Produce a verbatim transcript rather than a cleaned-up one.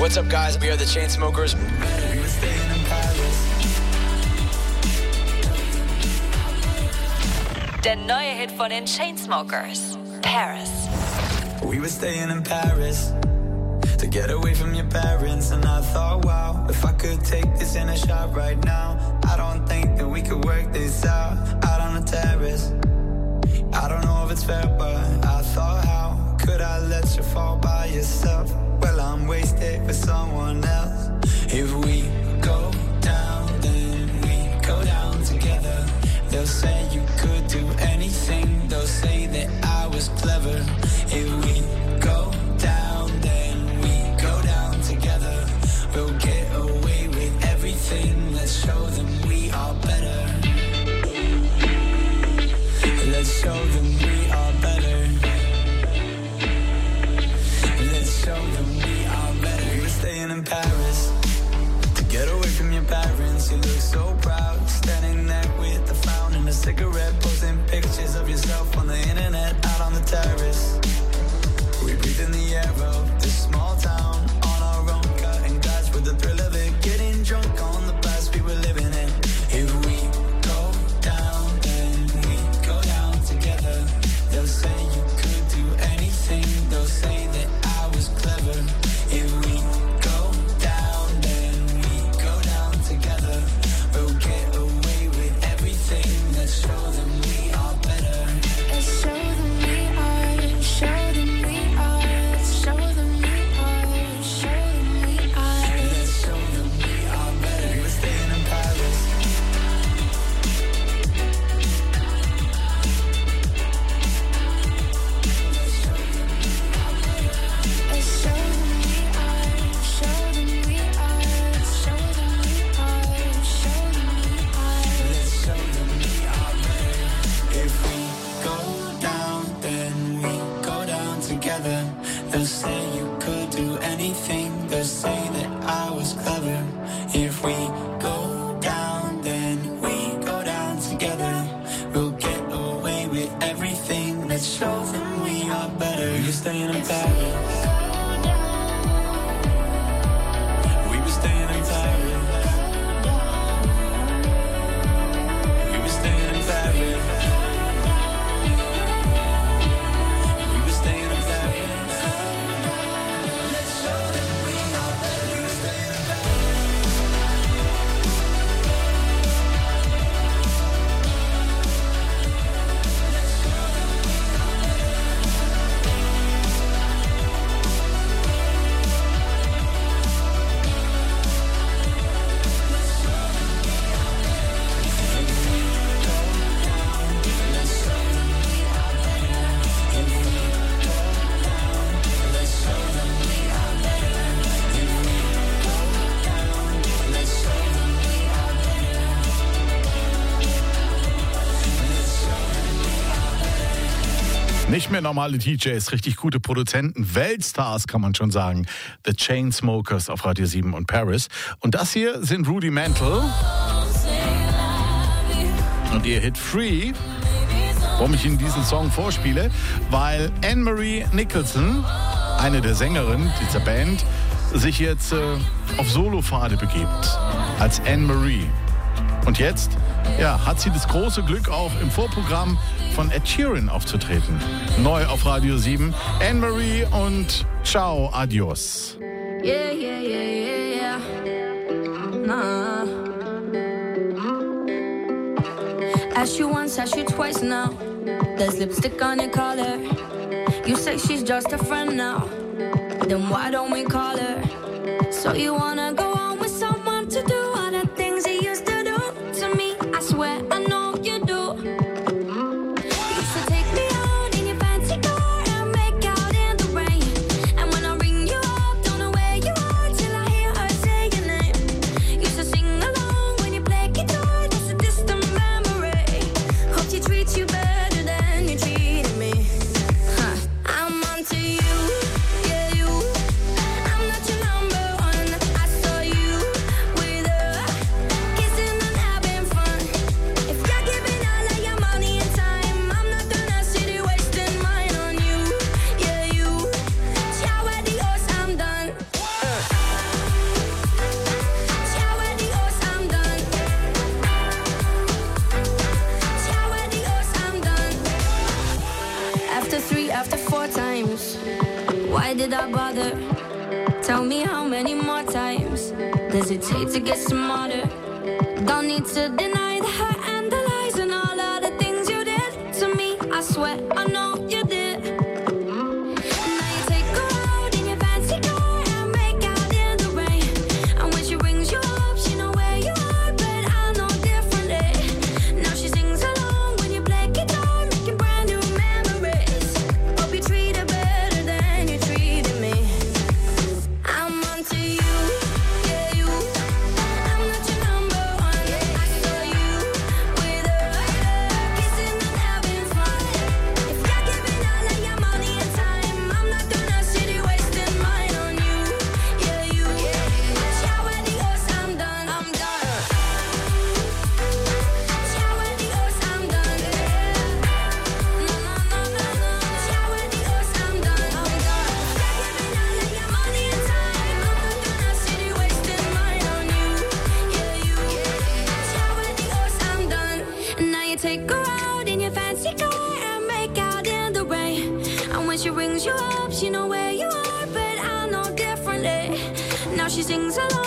What's up, guys? We are the Chainsmokers. Der neue Hit von den Chainsmokers, Paris. We were staying in Paris to get away from your parents, and I thought, wow, if I could take this in a shot right now, I don't think that we could work this out, out on the terrace. I don't know if it's fair, but I thought, how could I let you fall by yourself? Well, I'm wasted for someone else. If we go down, then we go down together. They'll say you could do anything. They'll say that I was clever. If we go down, then we go down together. We'll get away with everything. Let's show them we are better. Let's show them we are better. Let's show them we are better. We were staying in Paris to get away from your parents. You look so proud, standing there with the fountain and a cigarette, posting pictures of yourself on the internet, out on the terrace. We breathe in the air of this small town on our own, cutting glass with the thrill of it, getting drunk on the past we were living in. If we go down, then we go down together. They'll say you could do anything. They'll say that I was clever. If we go down, then we go down together. We'll get away with everything. Let's show them we are better. Let's show them we are. Show them we are. Show them we are. Show them we are. Let's show them we are better. We were staying in Paris. Let's show them we are. Show them we are. Show them we are. Show them we are. Let's show them we are better. If we go down, then we go down together. They'll say you could do anything. They'll say that I was clever. If we go down, then we go down together. We'll get away with everything. Let's show them we are better. You're staying in Paris. We were staying in Paris. We were staying in Paris. We were staying in Paris. Let's show them we are better. We were staying in Nicht mehr normale D Js, richtig gute Produzenten, Weltstars kann man schon sagen. The Chainsmokers auf Radio sieben und Paris. Und das hier sind Rudimental. Und ihr Hit Free. Warum ich Ihnen diesen Song vorspiele? Weil Anne-Marie Nicholson, eine der Sängerinnen dieser Band, sich jetzt äh, auf Solopfade begibt. Als Anne-Marie. Und jetzt ja, hat sie das große Glück, auch im Vorprogramm von Ed Sheeran aufzutreten. Neu auf Radio sieben. Anne-Marie und Ciao, Adios. Yeah, yeah, yeah, yeah, yeah. Nah. Asked you once, asked you twice now. There's lipstick on your collar. You say she's just a friend now. Then why don't we call her? So you wanna go on with someone to do all the things you used to do to me? I swear I know you do. You used to take me out in your fancy car and make out in the rain. And when I ring you up, don't know where you are till I hear her say your name. Used to sing along when you play guitar, just a distant memory. Hope she treats you better than you treated me. Huh. I'm onto you, yeah you. I'm not your number one. I saw you. after three, after four times. Why did I bother? Tell me how many more times does it take to get smarter? Don't need to deny the hurt and the lies and all of the things you did to me. I swear I know you did. Now you take her out in your fancy car and make out in the rain. And when she rings you up, she know where you are, but I know differently. Now she sings along when you play guitar, making brand new memories. Hope you treat her better than you treated me. I'm onto you, yeah you. I'm not your number one. I saw you with her, kissing and having fun. If you're giving all of your money and time, I'm not gonna sit here wasting mine on you, yeah you. Ciao adios, I'm done, I'm done. Ciao adios, I'm done. No, no, no, no, no. Ciao adios, I'm done, I'm done. If you're giving all of your money and time, I'm not gonna sit here wasting mine on you, yeah you. Ciao adios, I'm done. And now you take her out in your fancy car and make out in the rain. And when she rings you up, she know where you are, but I know differently. Now she sings along